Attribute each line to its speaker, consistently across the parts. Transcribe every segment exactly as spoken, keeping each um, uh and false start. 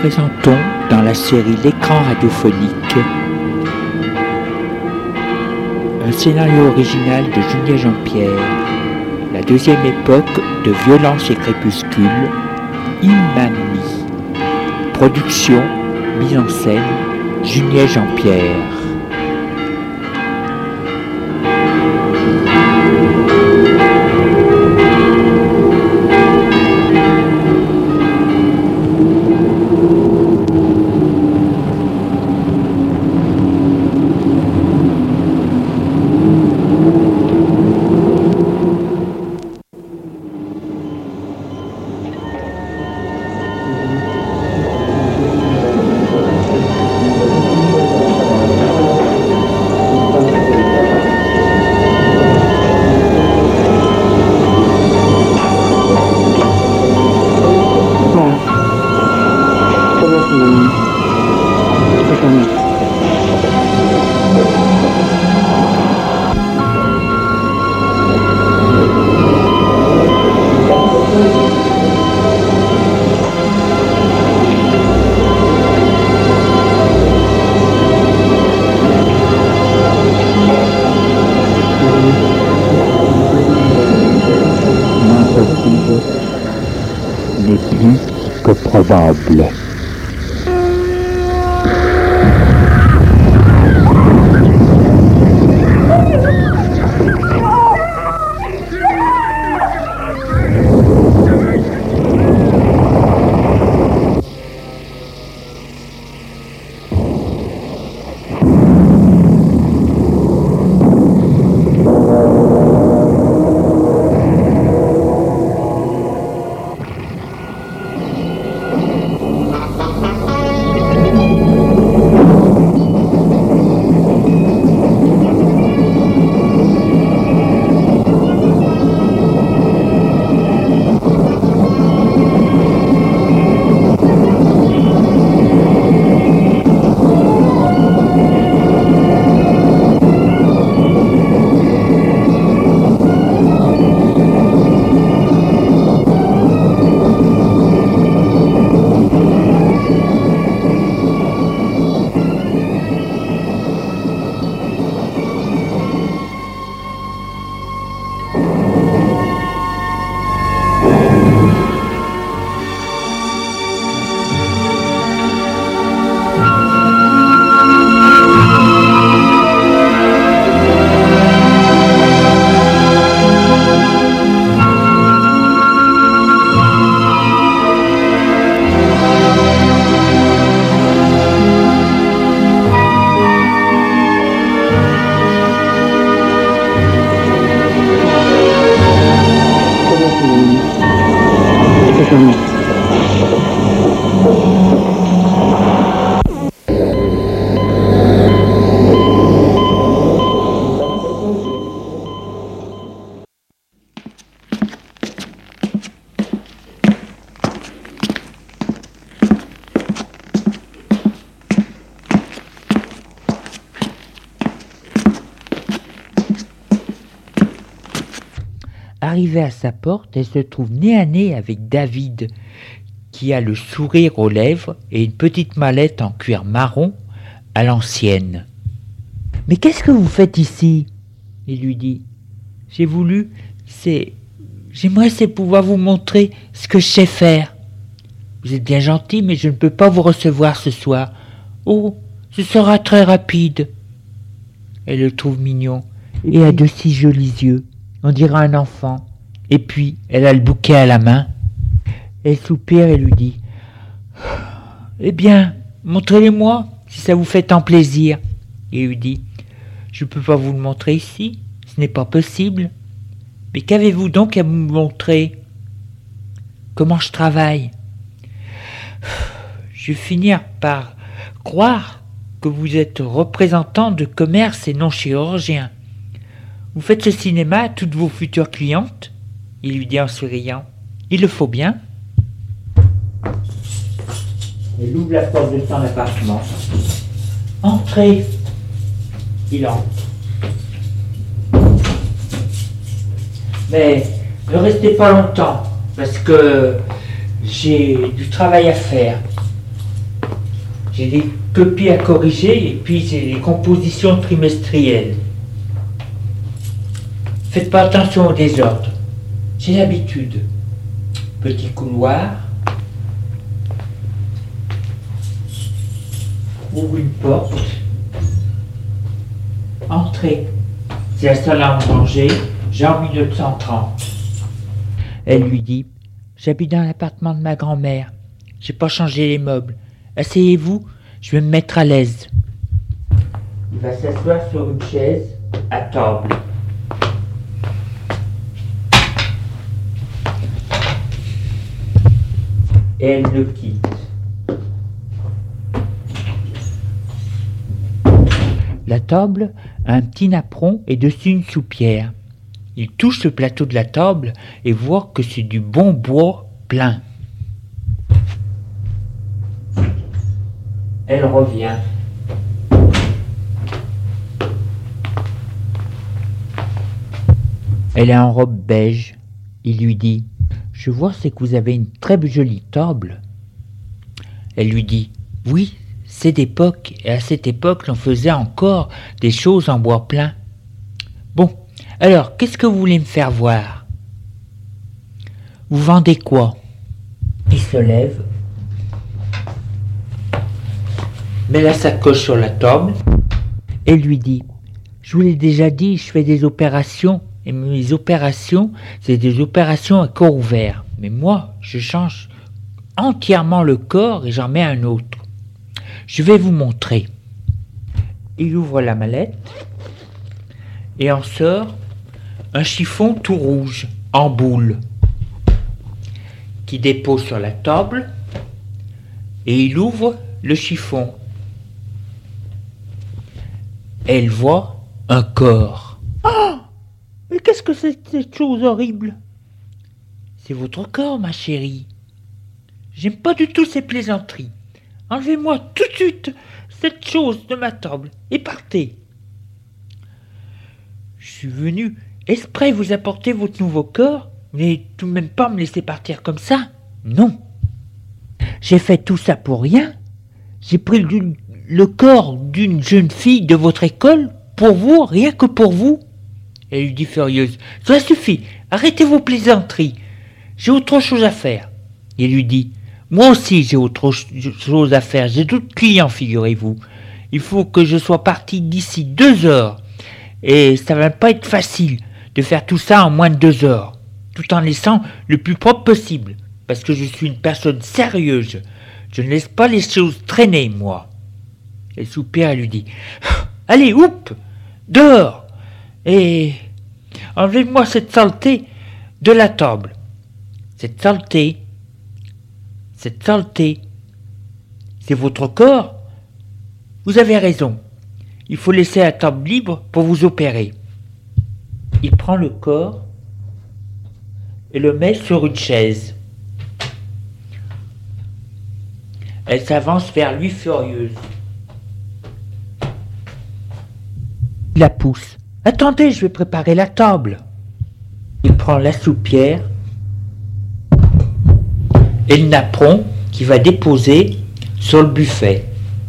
Speaker 1: présentons dans la série L'écran radiophonique un scénario original de Julien Jean-Pierre, la deuxième époque de Violence et Crépuscule, Imami. Production, mise en scène, Julien Jean-Pierre. N'est plus que probable. Arrivée à sa porte, elle se trouve nez à nez avec David, qui a le sourire aux lèvres et une petite mallette en cuir marron à l'ancienne. « Mais qu'est-ce que vous faites ici ?» Il lui dit. « J'ai voulu, c'est... J'aimerais c'est pouvoir vous montrer ce que je sais faire. Vous êtes bien gentil, mais je ne peux pas vous recevoir ce soir. Oh, ce sera très rapide. » Elle le trouve mignon et a de si jolis yeux. On dirait un enfant. Et puis, elle a le bouquet à la main. Elle soupire et lui dit « Eh bien, montrez-les-moi, si ça vous fait tant plaisir. » Et il lui dit « Je ne peux pas vous le montrer ici, ce n'est pas possible. Mais qu'avez-vous donc à me montrer? Comment je travaille? Je vais finir par croire que vous êtes représentant de commerce et non chirurgien. Vous faites ce cinéma à toutes vos futures clientes? » Il lui dit en souriant. « Il le faut bien. » Elle ouvre la porte de son appartement. « Entrez. » Il entre. « Mais ne restez pas longtemps, parce que j'ai du travail à faire. » J'ai des copies à corriger et puis j'ai des compositions trimestrielles. Faites pas attention au désordre. J'ai l'habitude. Petit couloir. Ouvre une porte. Entrée. C'est la salle à manger, genre mille neuf cent trente. Elle lui dit, j'habite dans l'appartement de ma grand-mère. J'ai pas changé les meubles. Asseyez-vous, je vais me mettre à l'aise. Il va s'asseoir sur une chaise à table. Et elle le quitte. La table a un petit napperon et dessus une soupière. Il touche le plateau de la table et voit que c'est du bon bois plein. Elle revient. Elle est en robe beige. Il lui dit, je vois c'est que vous avez une très jolie table. Elle lui dit, oui, c'est d'époque, et à cette époque, l'on faisait encore des choses en bois plein. Bon, alors, qu'est-ce que vous voulez me faire voir? Vous vendez quoi? Il se lève, met la sacoche sur la table, et lui dit, je vous l'ai déjà dit, je fais des opérations, et mes opérations, c'est des opérations à corps ouvert. Mais moi, je change entièrement le corps et j'en mets un autre. Je vais vous montrer. Il ouvre la mallette et en sort un chiffon tout rouge, en boule, qui dépose sur la table et il ouvre le chiffon. Elle voit un corps. Oh! Mais qu'est-ce que c'est que cette chose horrible? C'est votre corps, ma chérie. J'aime pas du tout ces plaisanteries. Enlevez-moi tout de suite cette chose de ma table et partez. Je suis venu exprès vous apporter votre nouveau corps, mais tout de même pas me laisser partir comme ça. Non. J'ai fait tout ça pour rien. J'ai pris le, le corps d'une jeune fille de votre école pour vous, rien que pour vous. Elle lui dit furieuse, cela suffit, arrêtez vos plaisanteries. J'ai autre chose à faire. Il lui dit, moi aussi j'ai autre chose à faire, j'ai d'autres clients, figurez-vous. Il faut que je sois parti d'ici deux heures. Et ça va pas être facile de faire tout ça en moins de deux heures, tout en laissant le plus propre possible, parce que je suis une personne sérieuse. Je ne laisse pas les choses traîner, moi. Elle soupire et lui dit, allez, oup, dehors, et enlevez-moi cette saleté de la table. Cette saleté, cette saleté, c'est votre corps. Vous avez raison. Il faut laisser la table libre pour vous opérer. Il prend le corps et le met sur une chaise. Elle s'avance vers lui furieuse. Il la pousse. Attendez, je vais préparer la table. Il prend la soupière et le napperon qu'il va déposer sur le buffet.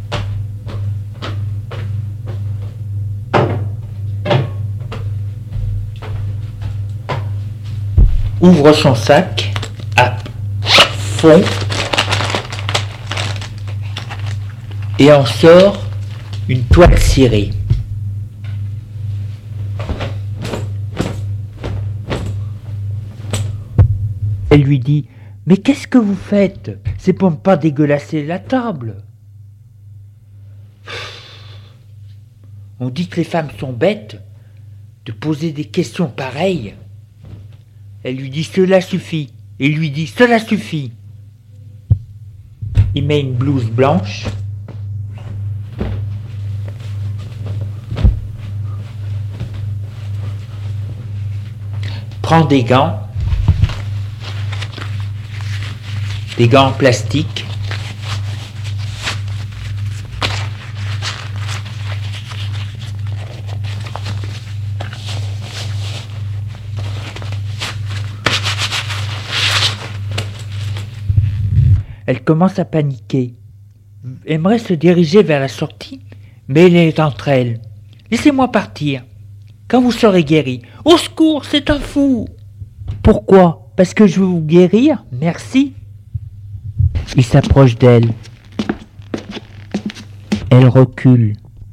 Speaker 1: Ouvre son sac à fond et en sort une toile cirée. Elle lui dit, mais qu'est-ce que vous faites? C'est pour ne pas dégueulasser la table. On dit que les femmes sont bêtes de poser des questions pareilles. Elle lui dit, cela suffit. Et il lui dit, cela suffit. Il met une blouse blanche. Prend des gants. Des gants en plastique. Elle commence à paniquer. aimerait se diriger vers la sortie, mais elle est entre elles. « Laissez-moi partir. Quand vous serez guéri. »« Au secours, c'est un fou !»« Pourquoi ? Parce que je veux vous guérir ? Merci. » Il s'approche d'elle. Elle recule.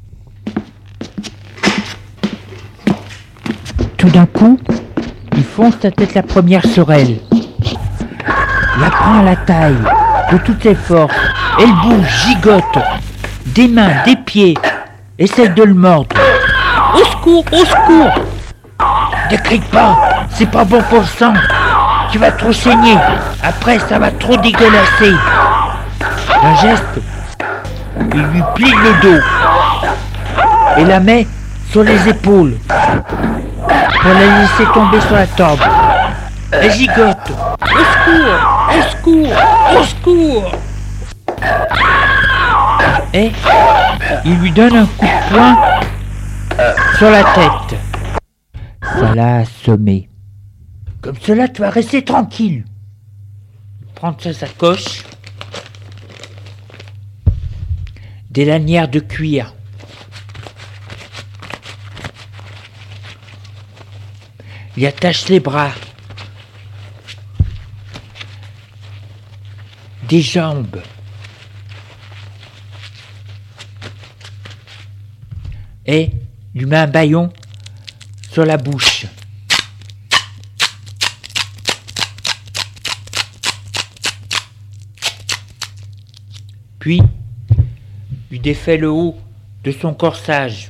Speaker 1: Tout d'un coup, il fonce sa tête la première sur elle. La prend à la taille, de toutes ses forces. Elle bouge, gigote, des mains, des pieds, essaie de le mordre. Au secours, au secours! Ne crie pas, c'est pas bon pour le sang. Tu vas trop saigner, après ça va trop dégueulasser. D'un geste, il lui plie le dos et la met sur les épaules pour la laisser tomber sur la table. Elle gigote. Au secours, au secours, au secours! Et il lui donne un coup de poing sur la tête. Ça l'a assommé. Comme cela, tu vas rester tranquille. Prendre sa sacoche, des lanières de cuir. Il attache les bras, des jambes. Et lui met un bâillon sur la bouche. Puis, lui défait le haut de son corsage.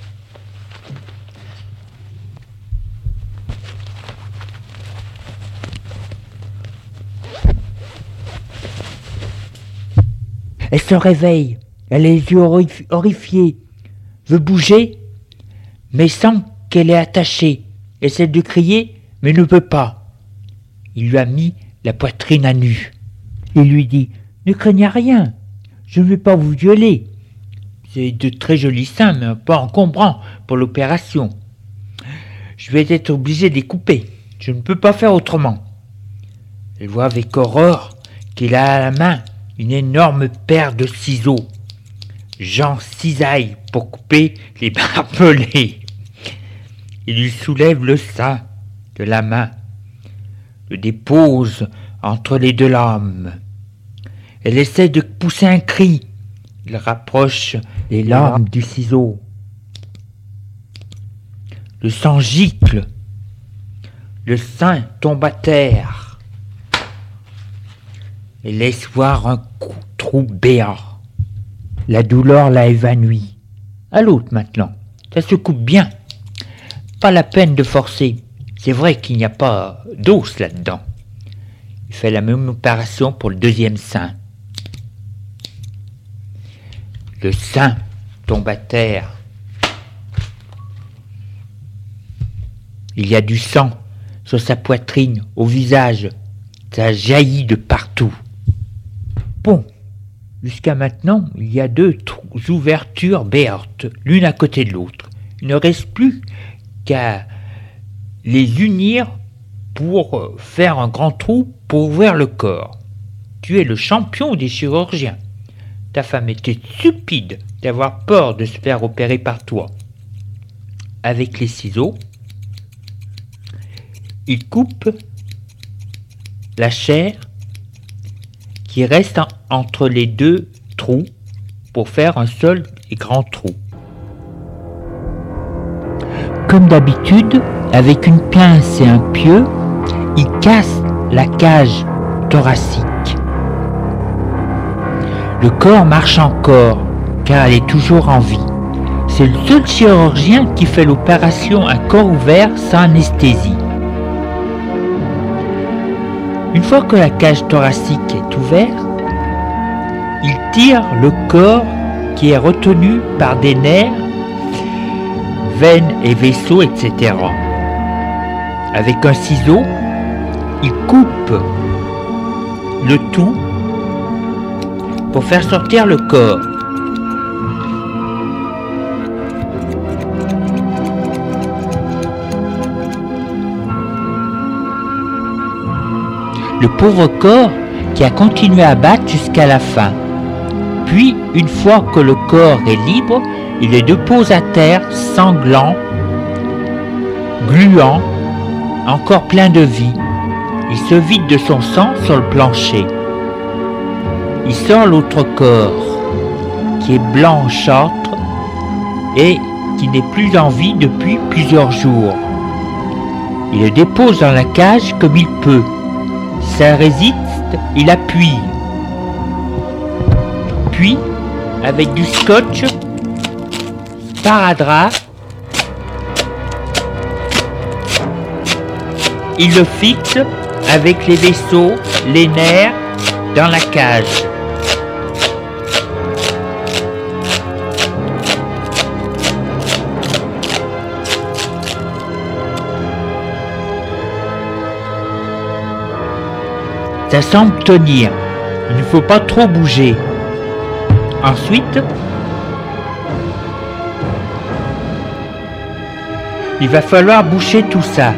Speaker 1: Elle se réveille, elle a les yeux horrif- horrifiés, veut bouger, mais sent qu'elle est attachée, essaie de crier, mais ne peut pas. Il lui a mis la poitrine à nu. Il lui dit « Ne craignez rien, je ne vais pas vous violer. C'est de très jolis seins, mais un peu encombrants pour l'opération. Je vais être obligé de les couper, je ne peux pas faire autrement. » Elle voit avec horreur qu'il a à la main une énorme paire de ciseaux. Jean cisaille pour couper les barbelés. Il lui soulève le sein de la main, le dépose entre les deux lames. Elle essaie de pousser un cri. Il rapproche les lames du ciseau. Le sang gicle. Le sein tombe à terre. Elle laisse voir un trou béant. La douleur l'a évanoui. À l'autre maintenant. Ça se coupe bien. Pas la peine de forcer. C'est vrai qu'il n'y a pas d'os là-dedans. Il fait la même opération pour le deuxième sein. Le sein tombe à terre. Il y a du sang sur sa poitrine, au visage. Ça jaillit de partout. Bon, jusqu'à maintenant, il y a deux ouvertures béantes, l'une à côté de l'autre. Il ne reste plus qu'à les unir pour faire un grand trou pour ouvrir le corps. Tu es le champion des chirurgiens. Ta femme était stupide d'avoir peur de se faire opérer par toi. Avec les ciseaux, il coupe la chair qui reste en, entre les deux trous pour faire un seul et grand trou. Comme d'habitude, avec une pince et un pieu, il casse la cage thoracique. Le corps marche encore, car elle est toujours en vie. C'est le seul chirurgien qui fait l'opération à corps ouvert sans anesthésie. Une fois que la cage thoracique est ouverte, il tire le corps qui est retenu par des nerfs, veines et vaisseaux, et cetera. Avec un ciseau, il coupe le tout pour faire sortir le corps. Le pauvre corps qui a continué à battre jusqu'à la fin. Puis, une fois que le corps est libre, il le dépose à terre, sanglant, gluant, encore plein de vie. Il se vide de son sang sur le plancher. Il sort l'autre corps, qui est blanchâtre et qui n'est plus en vie depuis plusieurs jours. Il le dépose dans la cage comme il peut. Si ça résiste, il appuie. Puis, avec du scotch, sparadrap, il le fixe avec les vaisseaux, les nerfs, dans la cage. Ça semble tenir. Il ne faut pas trop bouger. Ensuite, il va falloir boucher tout ça.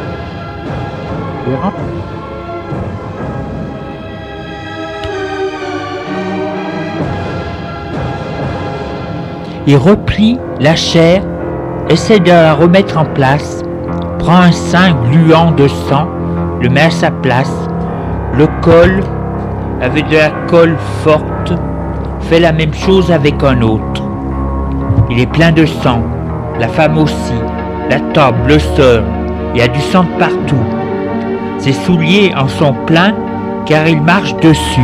Speaker 1: Il replie la chair, essaie de la remettre en place, prend un sein gluant de sang, le met à sa place, le colle avec de la colle forte, fait la même chose avec un autre. Il est plein de sang, la femme aussi, la table, le sol, il y a du sang de partout. Ses souliers en sont pleins car il marche dessus.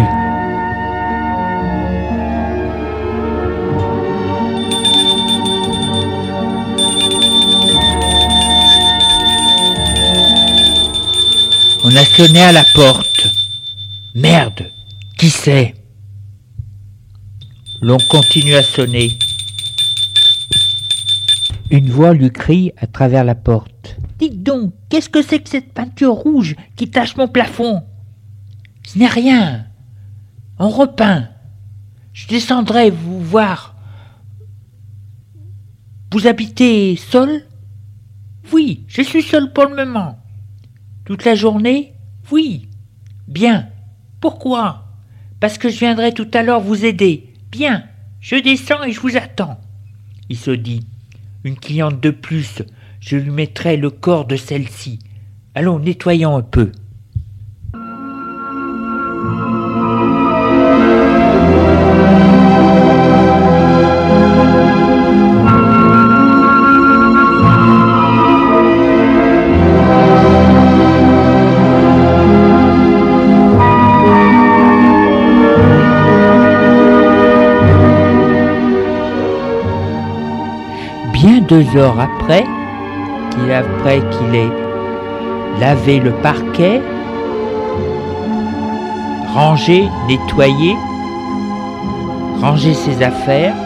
Speaker 1: On a sonné à la porte. Merde, qui c'est? L'on continue à sonner. Une voix lui crie à travers la porte. Dites donc, qu'est-ce que c'est que cette peinture rouge qui tache mon plafond? Ce n'est rien. On repeint. Je descendrai vous voir. Vous habitez seul? Oui, je suis seul pour le moment. Toute la journée? Oui. Bien. Pourquoi? Parce que je viendrai tout à l'heure vous aider. Bien. Je descends et je vous attends. Il se dit. Une cliente de plus. Je lui mettrai le corps de celle-ci. Allons, nettoyons un peu. Bien deux heures après, qu'il après qu'il ait lavé le parquet, rangé, nettoyé, rangé ses affaires,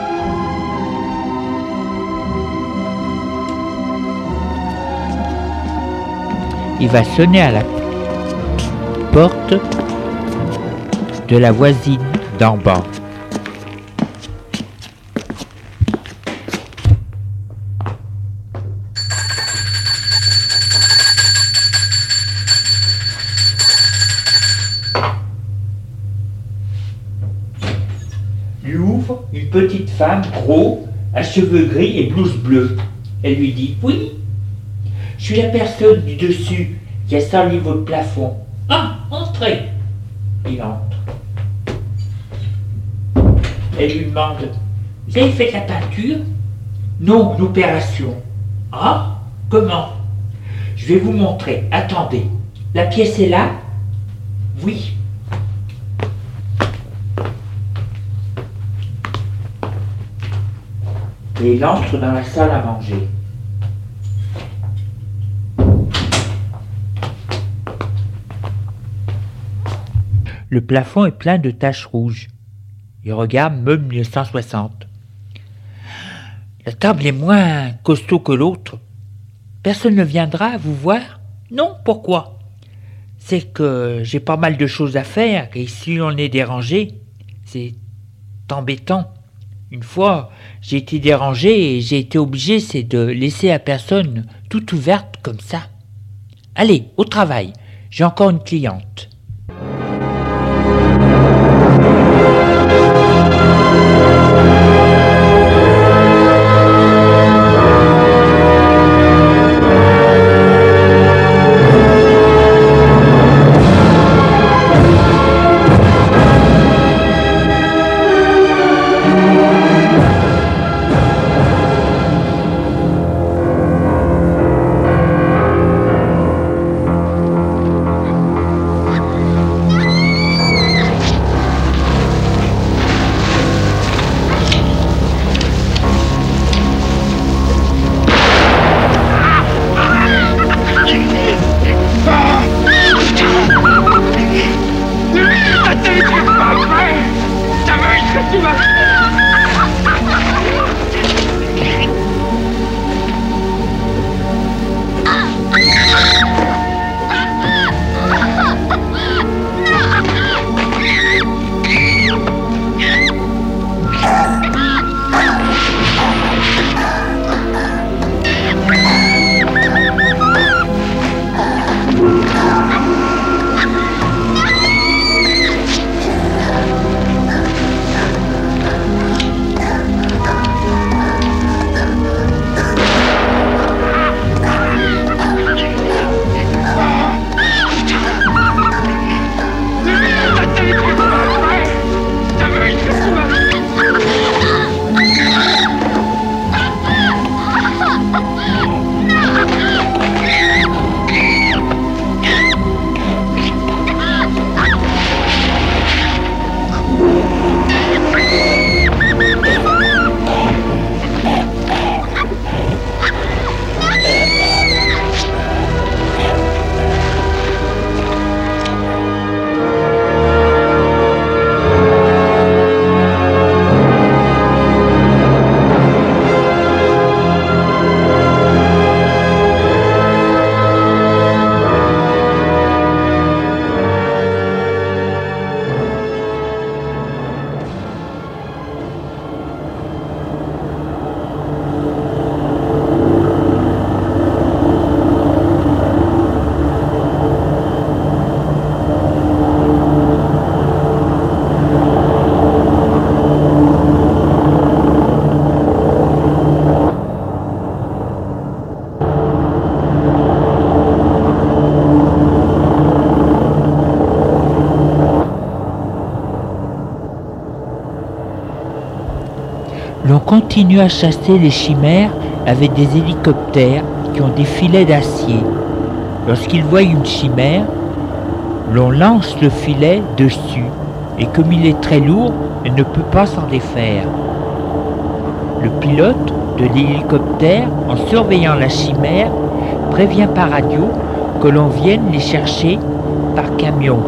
Speaker 1: il va sonner à la porte de la voisine d'en bas. Lui ouvre une petite femme gros, à cheveux gris et blouse bleue. Elle lui dit « Oui, je suis la personne du dessus qui a sali votre plafond. Ah, entrez !» Il entre. Elle lui demande « Vous avez fait la peinture ?»« Non, l'opération. »« Ah, comment ?»« Je vais vous montrer. Attendez. La pièce est là ?»« Oui. » Et il entre dans la salle à manger. Le plafond est plein de taches rouges. Il regarde meuble mille neuf cent soixante. La table est moins costaud que l'autre. Personne ne viendra vous voir? Non, pourquoi? C'est que j'ai pas mal de choses à faire et si on est dérangé, c'est embêtant. Une fois, j'ai été dérangé et j'ai été obligé, c'est de laisser la personne toute ouverte comme ça. Allez, au travail, j'ai encore une cliente. continuent à chasser les chimères avec des hélicoptères qui ont des filets d'acier. Lorsqu'ils voient une chimère, l'on lance le filet dessus et comme il est très lourd, elle ne peut pas s'en défaire. Le pilote de l'hélicoptère, en surveillant la chimère, prévient par radio que l'on vienne les chercher par camion.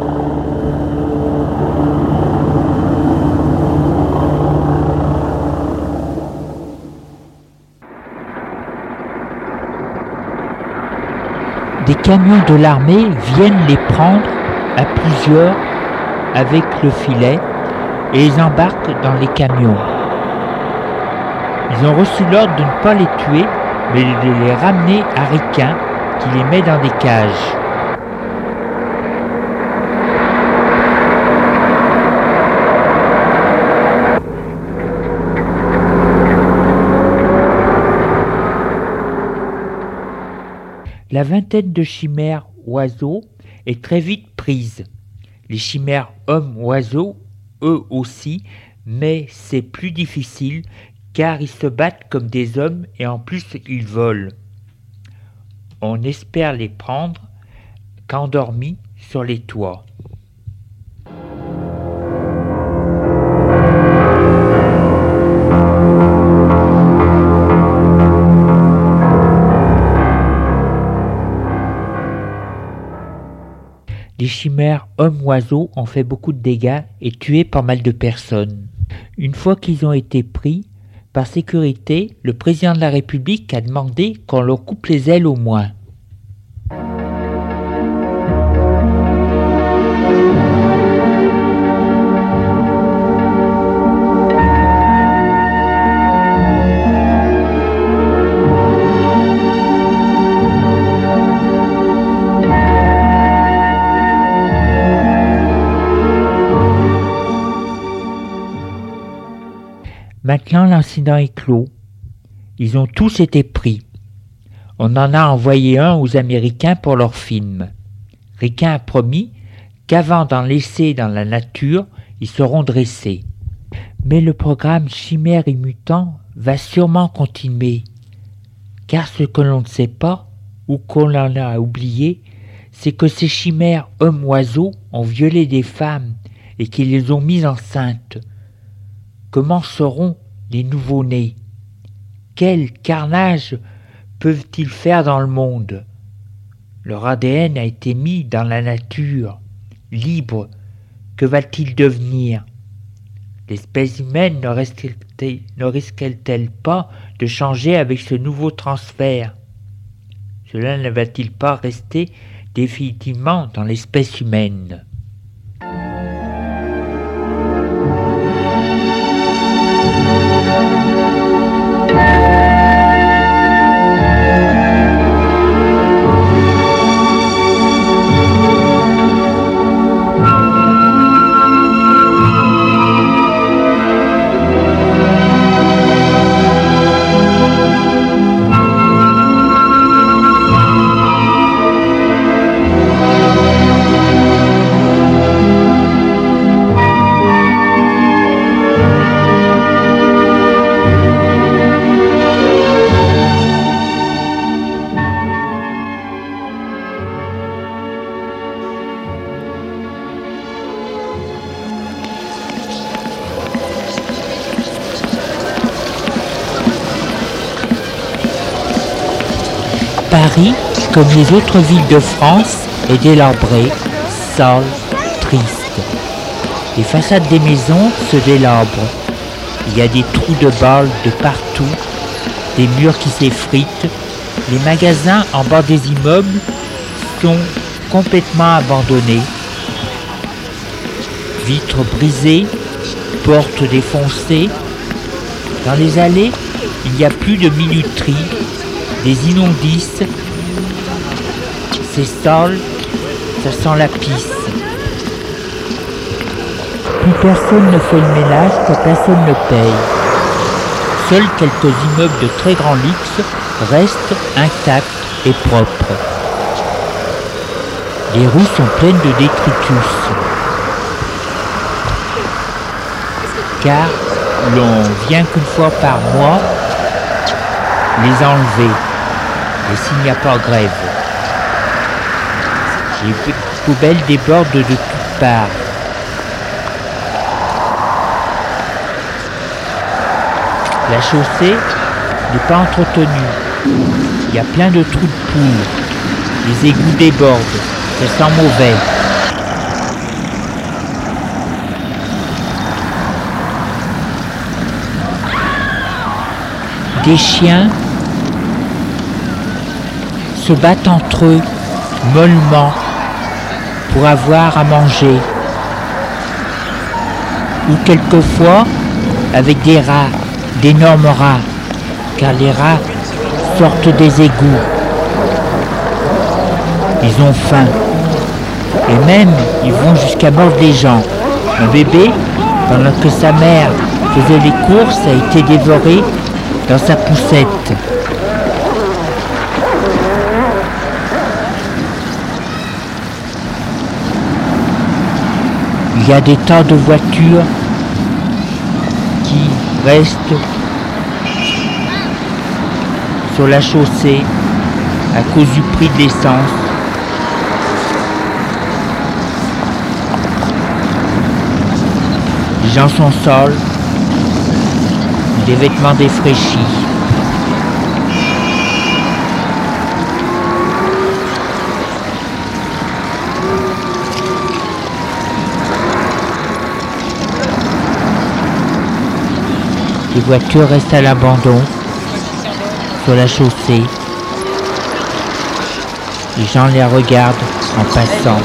Speaker 1: Des camions de l'armée viennent les prendre à plusieurs avec le filet et les embarquent dans les camions. Ils ont reçu l'ordre de ne pas les tuer, mais de les ramener à Riquin, qui les met dans des cages. La vingtaine de chimères oiseaux est très vite prise. Les chimères hommes-oiseaux, eux aussi, mais c'est plus difficile car ils se battent comme des hommes et en plus ils volent. On espère les prendre qu'endormis sur les toits. Les chimères hommes-oiseaux ont fait beaucoup de dégâts et tué pas mal de personnes. Une fois qu'ils ont été pris, par sécurité, le président de la République a demandé qu'on leur coupe les ailes au moins. Maintenant, l'incident est clos. Ils ont tous été pris. On en a envoyé un aux Américains pour leur film. Riquin a promis qu'avant d'en laisser dans la nature, ils seront dressés. Mais le programme Chimères et Mutants va sûrement continuer. Car ce que l'on ne sait pas, ou qu'on en a oublié, c'est que ces chimères hommes-oiseaux ont violé des femmes et qu'ils les ont mises enceintes. Comment seront les nouveau-nés? Quel carnage peuvent-ils faire dans le monde? Leur A D N a été mis dans la nature, libre. Que va-t-il devenir? L'espèce humaine ne risque-t-elle, ne risque-t-elle pas de changer avec ce nouveau transfert? Cela ne va-t-il pas rester définitivement dans l'espèce humaine? Paris, comme les autres villes de France, est délabrée, sale, triste. Les façades des maisons se délabrent. Il y a des trous de balles de partout, des murs qui s'effritent. Les magasins en bas des immeubles sont complètement abandonnés. Vitres brisées, portes défoncées. Dans les allées, il n'y a plus de minuterie. Des immondices, c'est sale, ça sent la pisse. Plus personne ne fait le ménage, car personne ne paye. Seuls quelques immeubles de très grand luxe restent intacts et propres. Les rues sont pleines de détritus, car où l'on vient qu'une fois par mois les enlever, et s'il n'y a pas grève. Les poubelles débordent de toutes parts. La chaussée n'est pas entretenue. Il y a plein de trous de poules. Les égouts débordent. Ça sent mauvais. Des chiens se battent entre eux, mollement, pour avoir à manger. Ou quelquefois avec des rats, d'énormes rats, car les rats sortent des égouts. Ils ont faim. Et même, ils vont jusqu'à mordre les gens. Un bébé, pendant que sa mère faisait les courses, a été dévoré dans sa poussette. Il y a des tas de voitures qui restent sur la chaussée à cause du prix de l'essence. Les gens sont sales, des vêtements défraîchis. Les voitures restent à l'abandon sur la chaussée. Les gens les regardent en passant.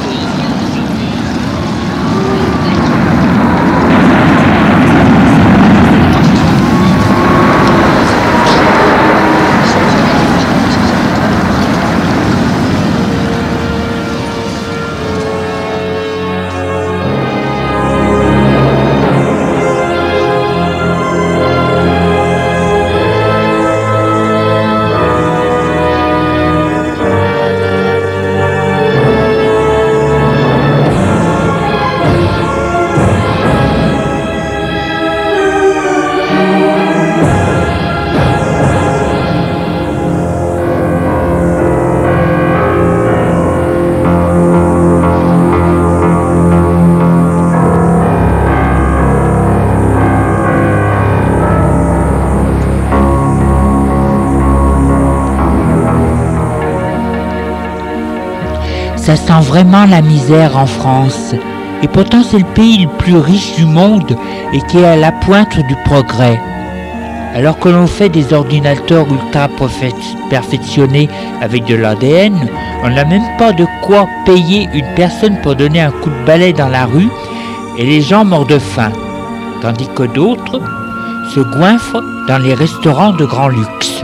Speaker 1: Ça sent vraiment la misère en France. Et pourtant c'est le pays le plus riche du monde et qui est à la pointe du progrès. Alors que l'on fait des ordinateurs ultra perfectionnés avec de l'A D N, on n'a même pas de quoi payer une personne pour donner un coup de balai dans la rue et les gens meurent de faim. Tandis que d'autres se goinfrent dans les restaurants de grand luxe.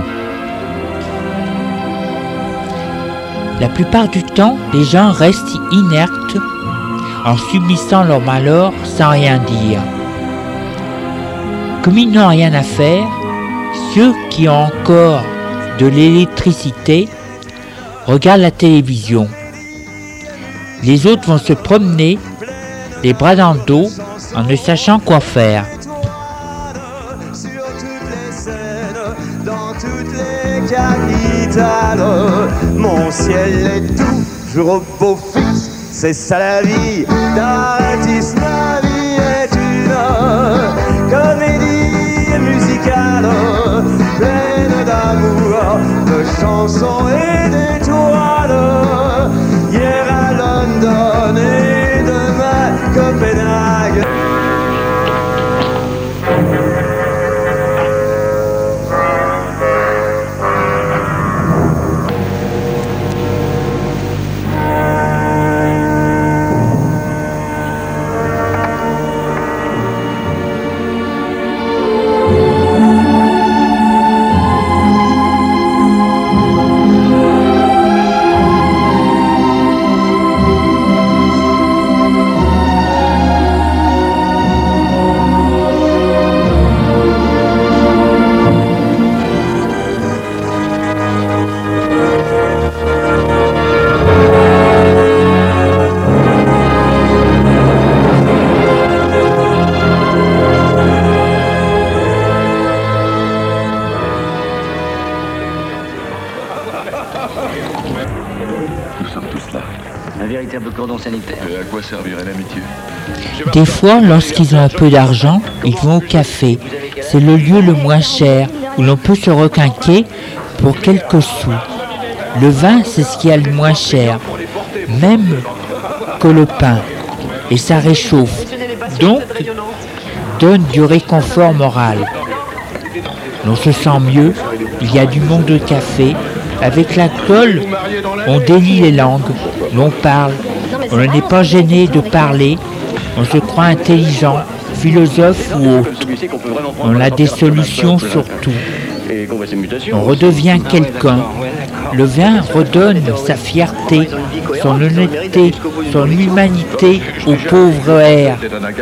Speaker 1: La plupart du temps, les gens restent inertes en subissant leur malheur sans rien dire. Comme ils n'ont rien à faire, ceux qui ont encore de l'électricité regardent la télévision. Les autres vont se promener, les bras dans le dos, en ne sachant quoi faire.
Speaker 2: Capitale, mon ciel est toujours au beau fixe, c'est ça la vie d'artiste. Ma vie est une comédie musicale, pleine d'amour, de chansons et d'étoiles. Hier à London et demain Copenhague.
Speaker 3: véritable cordon sanitaire.
Speaker 4: Et à quoi servirait l'amitié?
Speaker 1: Des fois, lorsqu'ils ont un peu d'argent, ils vont au café. C'est le lieu le moins cher où l'on peut se requinquer pour quelques sous. Le vin, c'est ce qu'il y a le moins cher, même que le pain. Et ça réchauffe. Donc, donne du réconfort moral. L'on se sent mieux, il y a du monde au café. Avec l'alcool, on délie les langues, l'on parle, on n'est pas gêné de parler, on se croit intelligent, philosophe ou autre. On a des solutions sur tout. On redevient quelqu'un. Le vin redonne sa fierté, son honnêteté, son humanité au pauvre air.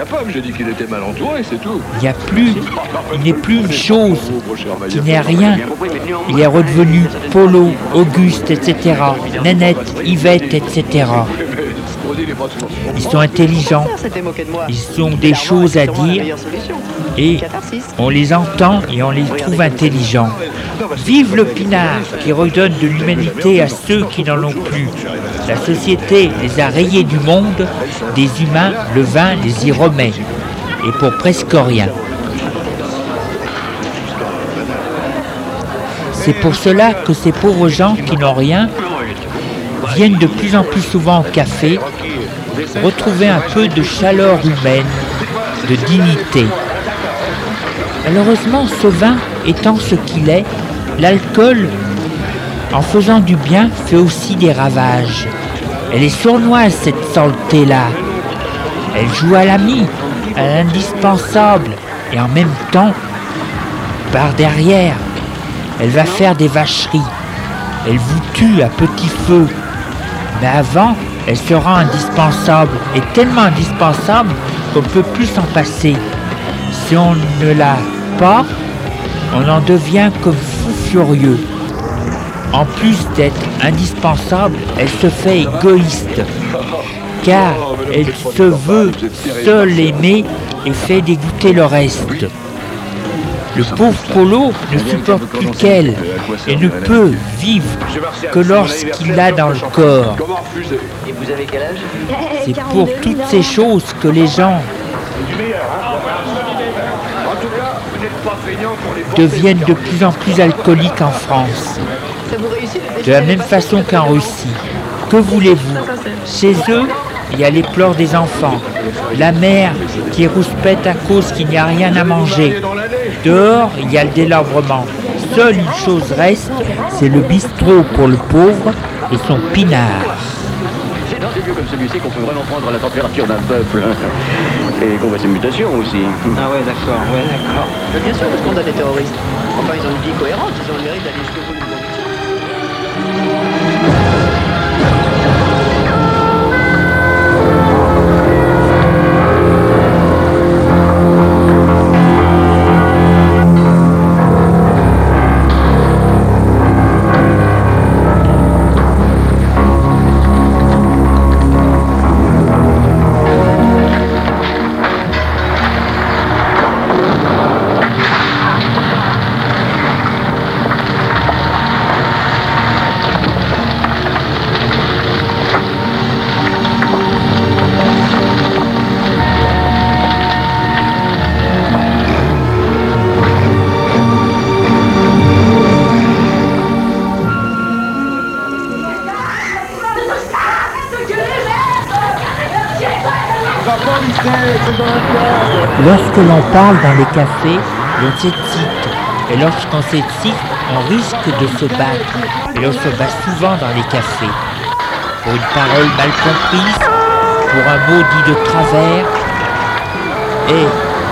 Speaker 1: Il n'y a plus, il n'est plus une chose, il n'est rien. Il est redevenu Polo, Auguste, et cetera. Nénette, Yvette, et cetera. Ils sont intelligents, ils ont des choses à dire et on les entend et on les trouve intelligents. Vive le pinard qui redonne de l'humanité à ceux qui n'en ont plus. La société les a rayés du monde, des humains, le vin les y remet. Et pour presque rien. C'est pour cela que ces pauvres gens qui n'ont rien viennent de plus en plus souvent au café, retrouver un peu de chaleur humaine, de dignité. Malheureusement, ce vin étant ce qu'il est, l'alcool, en faisant du bien, fait aussi des ravages. Elle est sournoise, cette saleté-là. Elle joue à l'ami, à l'indispensable, et en même temps, par derrière, elle va faire des vacheries. Elle vous tue à petit feu. Mais avant, elle sera indispensable, et tellement indispensable qu'on ne peut plus s'en passer. Si on ne l'a pas, on en devient comme fou furieux. En plus d'être indispensable, elle se fait égoïste, car elle se veut seule aimer et fait dégoûter le reste. Le pauvre Polo ne supporte plus qu'elle et ne peut vivre que lorsqu'il l'a dans le corps.
Speaker 3: Et vous avez quel âge?
Speaker 1: C'est pour toutes ces choses que les gens deviennent de plus en plus alcooliques en France. De la même façon qu'en Russie. Que voulez-vous? Chez eux, il y a les pleurs des enfants, la mère qui rouspète à cause qu'il n'y a rien à manger. Dehors, il y a le délabrement. Seule une chose reste, c'est le bistrot pour le pauvre et son pinard.
Speaker 3: C'est dans des lieux comme celui-ci qu'on peut vraiment prendre la température d'un peuple. Et qu'on voit ses mutations aussi.
Speaker 5: Ah ouais, d'accord, ouais, d'accord.
Speaker 3: Mais bien sûr, parce qu'on a des terroristes. Enfin, ils ont une vie cohérente, ils ont le mérite d'aller jusqu'au bout de leur
Speaker 1: Lorsque l'on parle dans les cafés, l'on s'excite. Et lorsqu'on s'excite, on risque de se battre. Et l'on se bat souvent dans les cafés. Pour une parole mal comprise, pour un mot dit de travers, et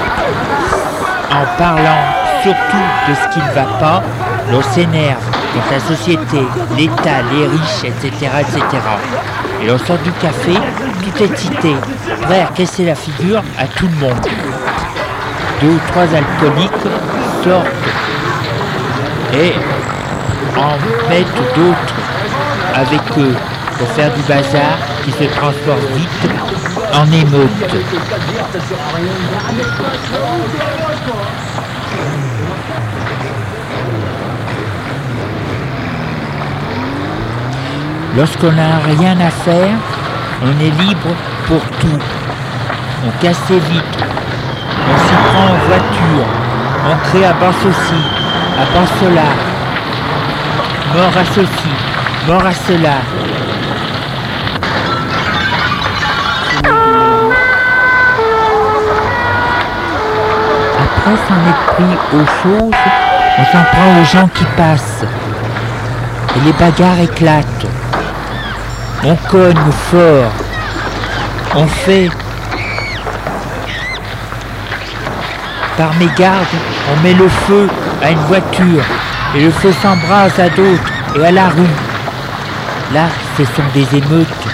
Speaker 1: en parlant surtout de ce qui ne va pas, l'on s'énerve contre la société, l'État, les riches, et cetera, et cetera. Et l'on sort du café, tout excité, prêt à casser la figure à tout le monde. Deux ou trois alcooliques sortent et en mettent d'autres avec eux pour faire du bazar qui se transforme vite en émeute. Lorsqu'on n'a rien à faire, On est libre pour tout. On casse les vitres. On s'y prend en voiture. On crée à bas ceci, à bas cela. Mort à ceci, mort à cela. Après s'en être pris aux choses, on s'en prend aux gens qui passent. Et les bagarres éclatent. On cogne fort. On fait. Par mégarde, on met le feu à une voiture. Et le feu s'embrase à d'autres et à la rue. Là, ce sont des émeutes.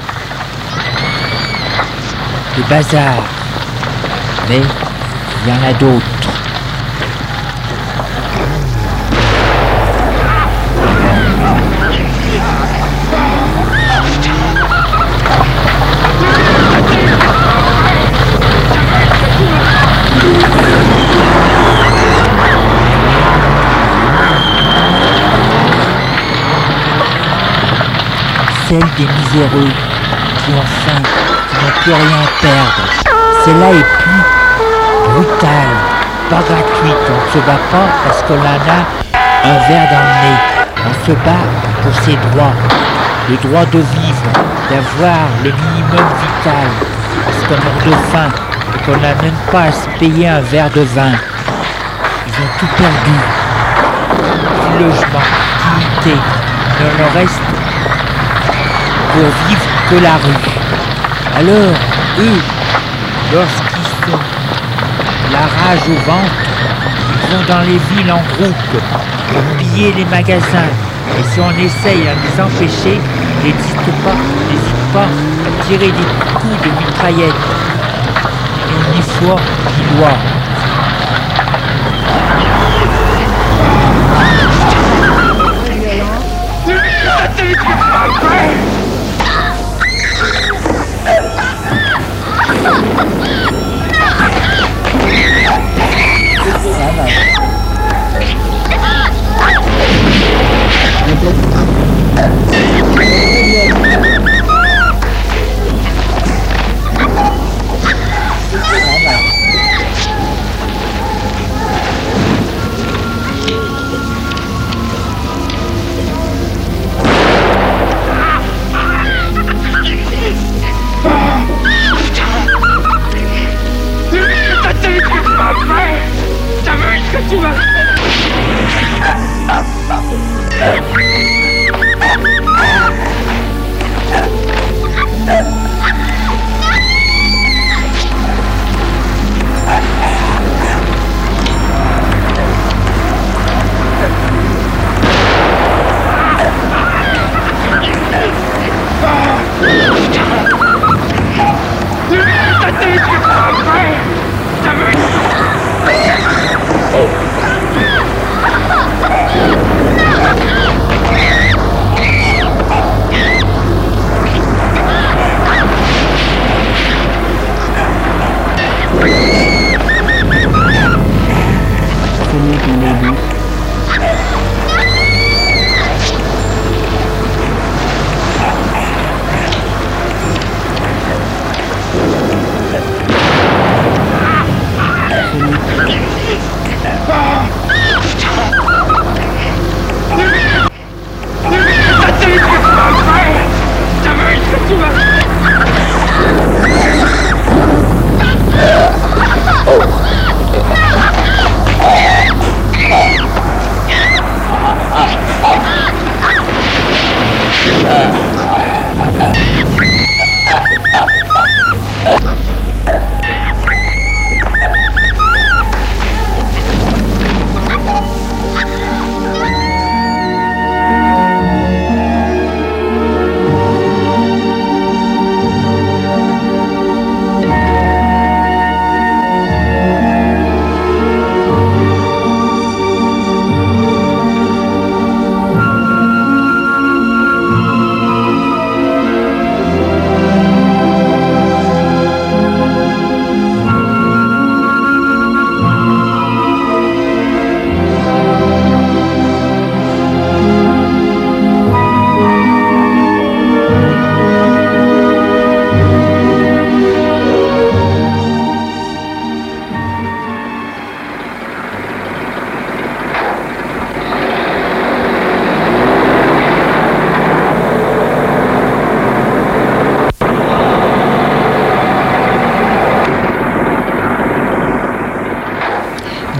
Speaker 1: Des bazars. Mais il y en a d'autres. Celle des miséreux qui ont faim, qui n'ont plus rien à perdre. Celle-là est plus brutale, pas gratuite. On ne se bat pas parce qu'on en a un verre dans le nez. On se bat pour ses droits. Le droit de vivre, d'avoir le minimum vital. Parce qu'on meurt de faim et qu'on n'a même pas à se payer un verre de vin. Ils ont tout perdu. Du logement, dignité. Il ne leur reste pour vivre que la rue. Alors, eux, lorsqu'ils sont la rage au ventre, ils vont dans les villes en groupe pour piller les magasins. Et si on essaye à les empêcher, ils n'hésitent pas, n'hésitent pas à tirer des coups de mitraillette. Et ni foi, ni loi.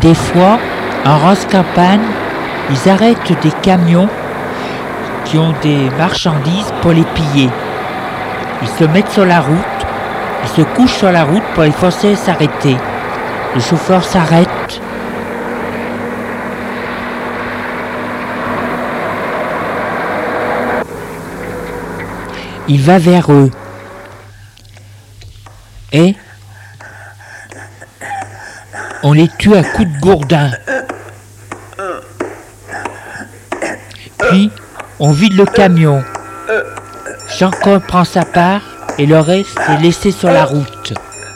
Speaker 1: Des fois, en rase campagne, ils arrêtent des camions qui ont des marchandises pour les piller. Ils se mettent sur la route, ils se couchent sur la route pour les forcer à s'arrêter. Le chauffeur s'arrête. Il va vers eux. Et on les tue à coups de gourdin. Puis on vide le camion. Chacun prend sa part et le reste est laissé sur la route.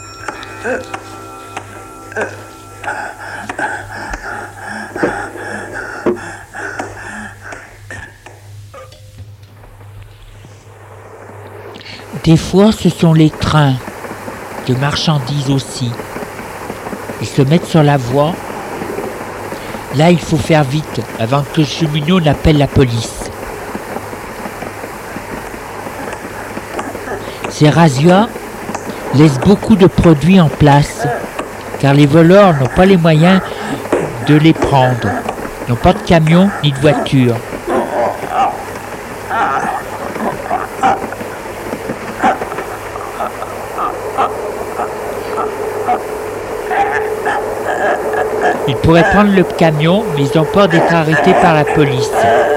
Speaker 1: Des fois, ce sont les trains de marchandises aussi. Ils se mettent sur la voie. Là, il faut faire vite avant que le cheminot n'appelle la police. Ces razzias laissent beaucoup de produits en place, car les voleurs n'ont pas les moyens de les prendre. Ils n'ont pas de camion ni de voiture. Ils pourraient prendre le camion, mais ils ont peur d'être arrêtés par la police.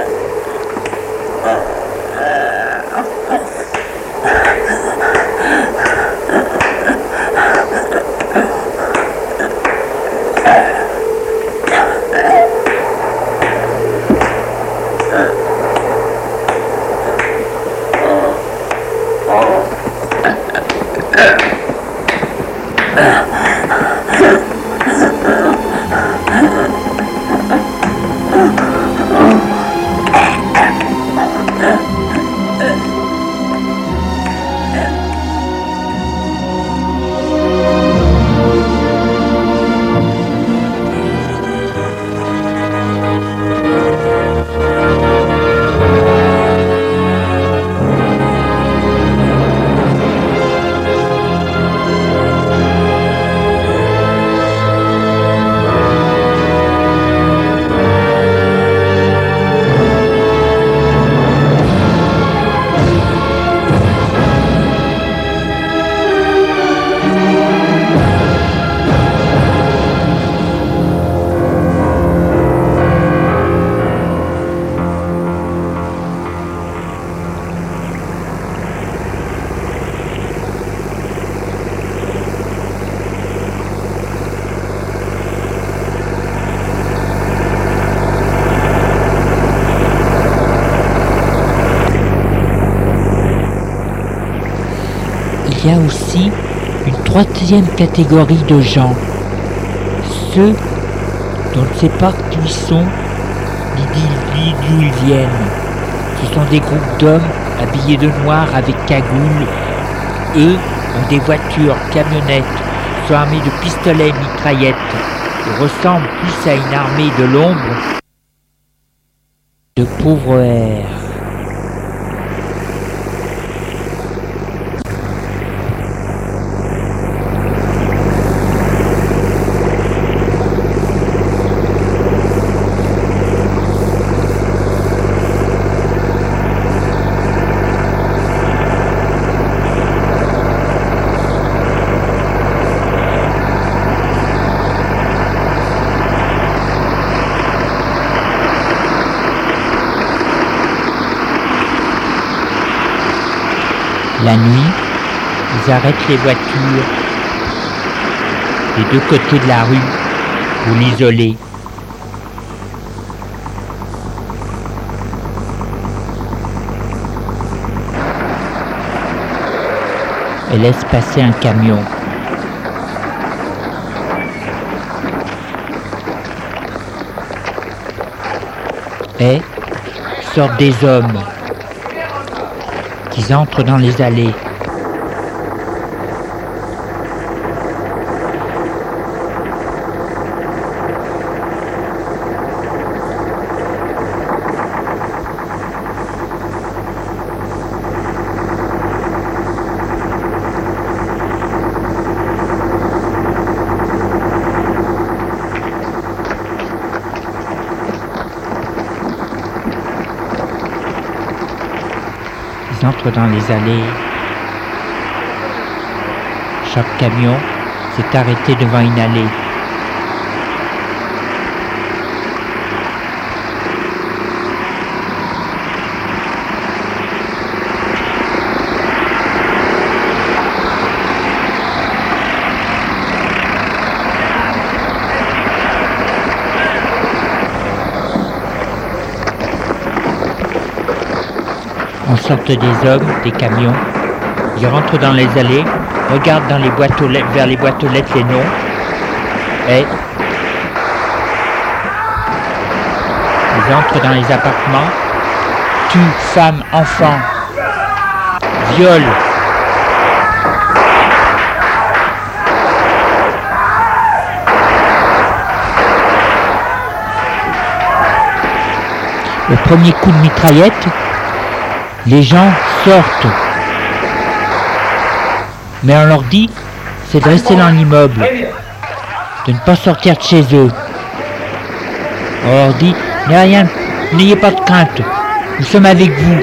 Speaker 1: Il y a aussi une troisième catégorie de gens, ceux dont on ne sait pas qui ils sont ni d'où ils viennent. Ce sont des groupes d'hommes habillés de noir avec cagoule. Eux ont des voitures, camionnettes, sont armés de pistolets et mitraillettes. Ils ressemblent plus à une armée de l'ombre de pauvres airs. La nuit, ils arrêtent les voitures des deux côtés de la rue pour l'isoler. Et laissent passer un camion. Et sortent des hommes. Ils entrent dans les allées. Ils entrent dans les allées. Chaque camion s'est arrêté devant une allée. On sortent des hommes, des camions. Ils rentrent dans les allées, regardent dans les boîtes aux lettres, vers les boîtes aux lettres les noms. Et ils entrent dans les appartements, tuent femmes, enfants, violent. Le premier coup de mitraillette, les gens sortent. Mais on leur dit, c'est de rester dans l'immeuble, de ne pas sortir de chez eux. On leur dit, mais rien, n'ayez pas de crainte, nous sommes avec vous.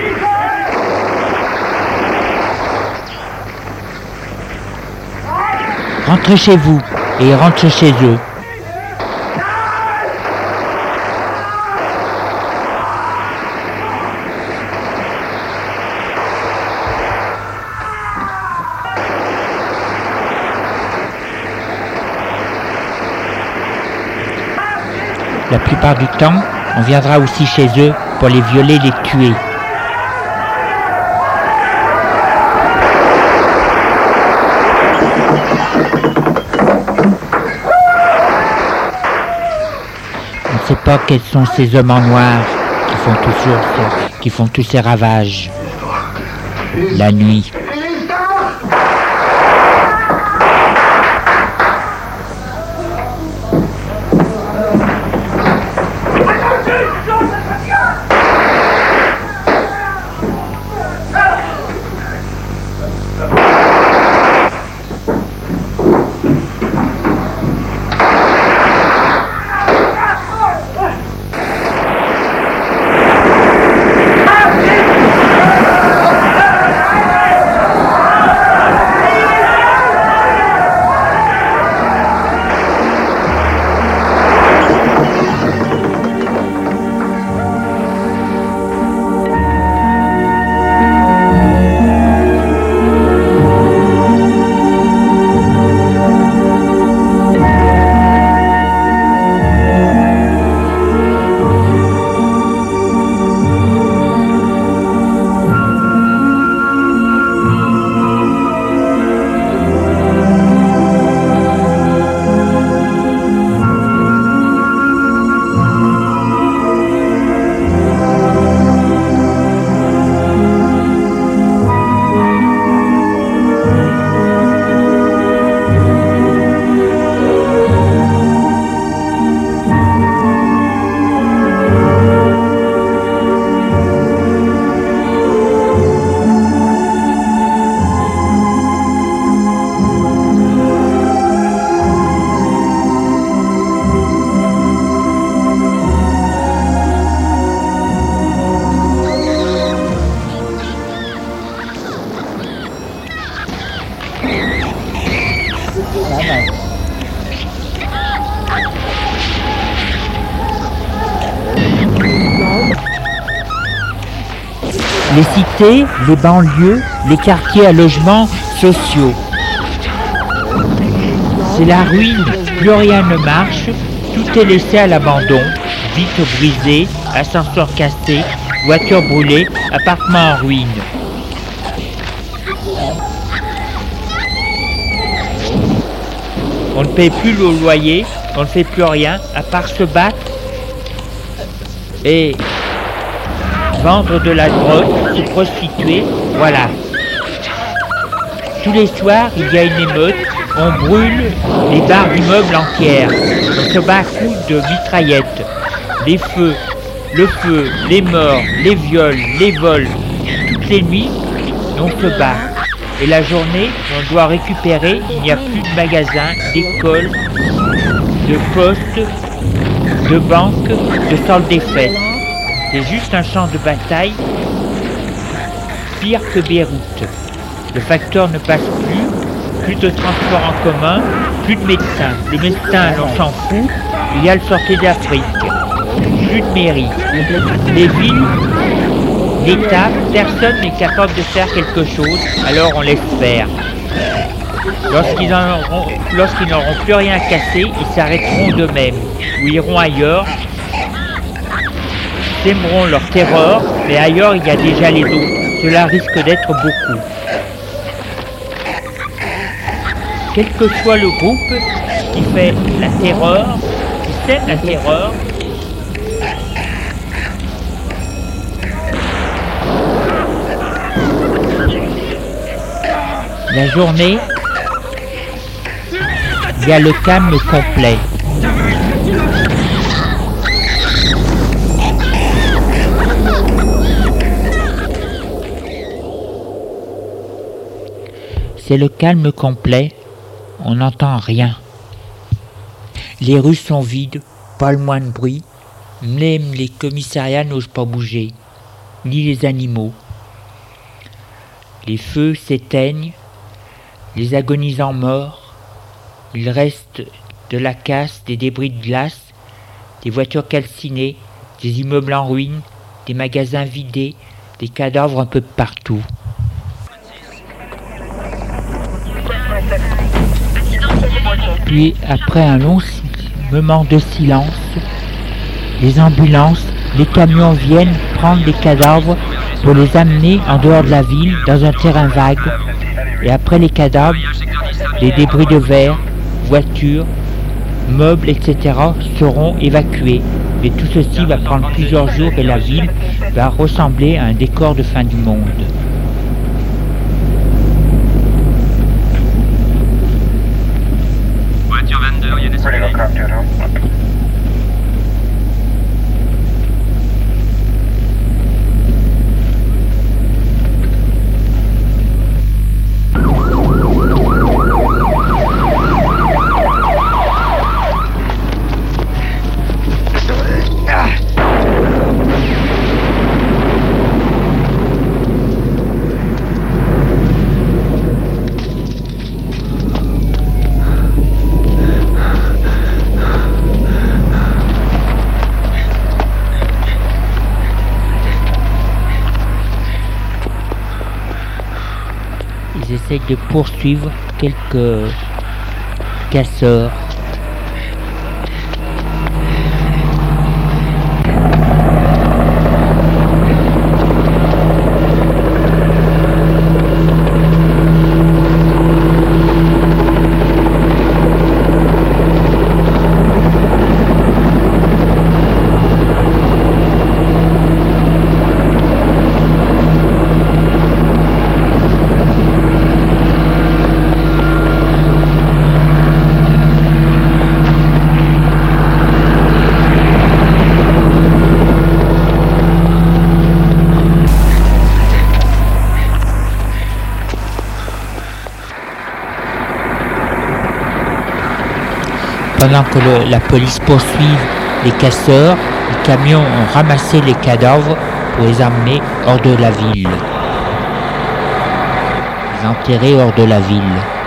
Speaker 1: Rentrez chez vous, et ils rentrent chez eux. La plupart du temps, on viendra aussi chez eux pour les violer, les tuer. On ne sait pas quels sont ces hommes en noir qui font toujours ce, qui font tous ces ravages. La nuit. Les cités, les banlieues, les quartiers à logements sociaux. C'est la ruine, plus rien ne marche, tout est laissé à l'abandon, vitres brisées, ascenseurs cassés, voitures brûlées, appartements en ruine. On ne paie plus le loyer, on ne fait plus rien, à part se battre et vendre de la drogue, se prostituer, voilà. Tous les soirs, il y a une émeute, on brûle les barres d'immeubles entières, on se bat à coups de mitraillettes, les feux, le feu, les morts, les viols, les vols, toutes les nuits, on se bat. Et la journée, on doit récupérer, il n'y a plus de magasins, d'écoles, de postes, de banques, de salles des fêtes. C'est juste un champ de bataille pire que Beyrouth. Le facteur ne passe plus, plus de transport en commun, plus de médecins. Le médecin, on s'en fout, il y a le sortie d'Afrique. Plus de mairie. Les villes, l'État, personne n'est capable de faire quelque chose, alors on laisse faire. Lorsqu'ils auront, lorsqu'ils n'auront plus rien à casser, ils s'arrêteront d'eux-mêmes, ou iront ailleurs, sèmeront leur terreur, mais ailleurs il y a déjà les autres. Cela risque d'être beaucoup. Quel que soit le groupe qui fait la terreur, qui sème la terreur, la journée, il y a le calme complet. C'est le calme complet, on n'entend rien. Les rues sont vides, pas le moins de bruit, même les commissariats n'osent pas bouger, ni les animaux. Les feux s'éteignent, les agonisants morts, il reste de la casse, des débris de glace, des voitures calcinées, des immeubles en ruine, des magasins vidés, des cadavres un peu partout. Puis, après un long moment de silence, les ambulances, les camions viennent prendre les cadavres pour les amener en dehors de la ville, dans un terrain vague. Et après les cadavres, les débris de verre, voitures, meubles, et cetera seront évacués. Mais tout ceci va prendre plusieurs jours et la ville va ressembler à un décor de fin du monde.
Speaker 4: Voiture vingt-deux, il y a des soleils.
Speaker 1: Ils essayent de poursuivre quelques casseurs. Pendant que le, la police poursuit les casseurs, les camions ont ramassé les cadavres pour les emmener hors de la ville. Les enterrer hors de la ville.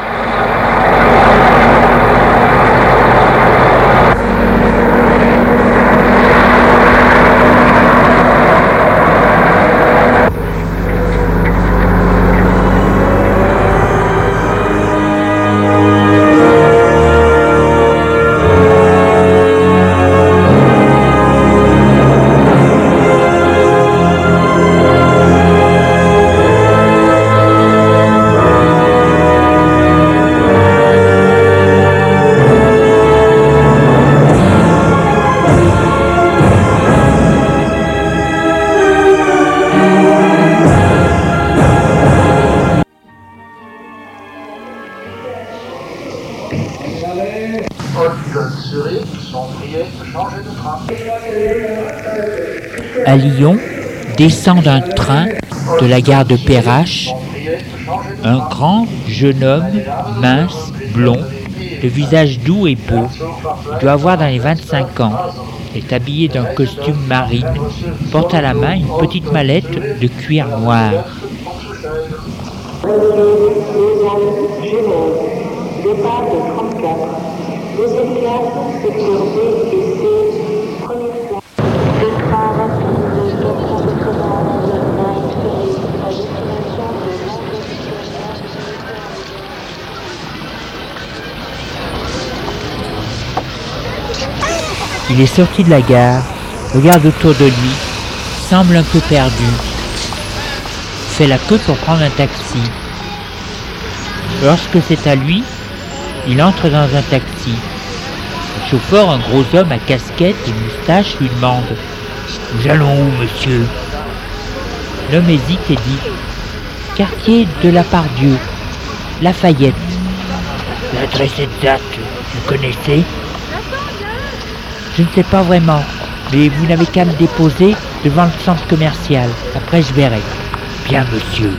Speaker 1: À Lyon, descend d'un train de la gare de Perrache un grand jeune homme, mince, blond, le visage doux et beau. Il doit avoir dans les vingt-cinq ans. Il est habillé d'un costume marine, porte à la main une petite mallette de cuir noir.
Speaker 6: Reculez les amis Genève, départ de trente-quatre. Deuxième classe, secteur B et C, première classe. Le train rapide de quatre cent quatre-vingt-onze Night Ferry à destination de Languedoc.
Speaker 1: Il est sorti de la gare, regarde autour de lui, semble un peu perdu, fait la queue pour prendre un taxi. Lorsque c'est à lui, il entre dans un taxi. Le chauffeur, un gros homme à casquette et moustache, lui demande « Nous allons où, monsieur ?» L'homme hésite et dit « Quartier de la Pardieu, Lafayette. » L'adresse exacte, vous connaissez ? Je ne sais pas vraiment, mais vous n'avez qu'à me déposer devant le centre commercial. Après, je verrai. Bien, monsieur.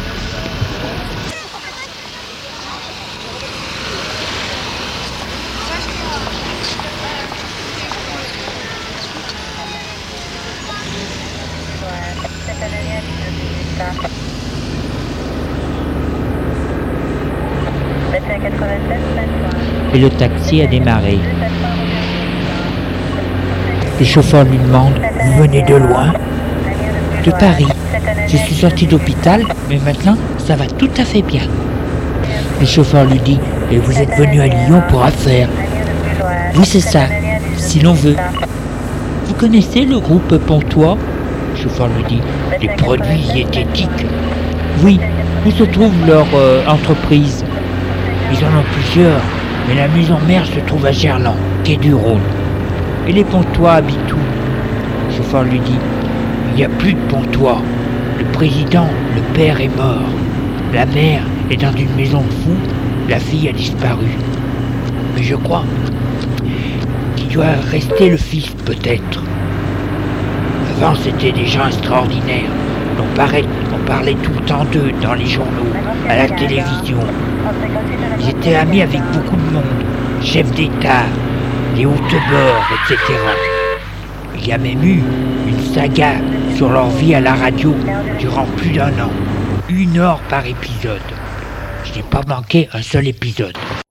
Speaker 1: Et le taxi a démarré. Le chauffeur lui demande « Vous venez de loin ?»« De Paris. Je suis sorti d'hôpital, mais maintenant, ça va tout à fait bien. » Le chauffeur lui dit « Et vous êtes venu à Lyon pour affaires ?»« Oui, c'est ça, si l'on veut. » « Vous connaissez le groupe Pontois ?» Le chauffeur lui dit « Des produits diététiques. » « Oui, où se trouve leur euh, entreprise ? » « Ils en ont plusieurs, mais la maison mère se trouve à Gerland, quai du Rhône. Et les Pontois habitent où ? Le chauffeur lui dit « Il n'y a plus de Pontois. Le président, le père est mort. La mère est dans une maison de fous. La fille a disparu. Mais je crois qu'il doit rester le fils, peut-être. Avant, c'était des gens extraordinaires. On parlait, on parlait tout le temps d'eux dans les journaux, à la télévision. Ils étaient amis avec beaucoup de monde, chefs d'État, les hautes-bords, et cetera. Il y a même eu une saga sur leur vie à la radio durant plus d'un an. Une heure par épisode. Je n'ai pas manqué un seul épisode.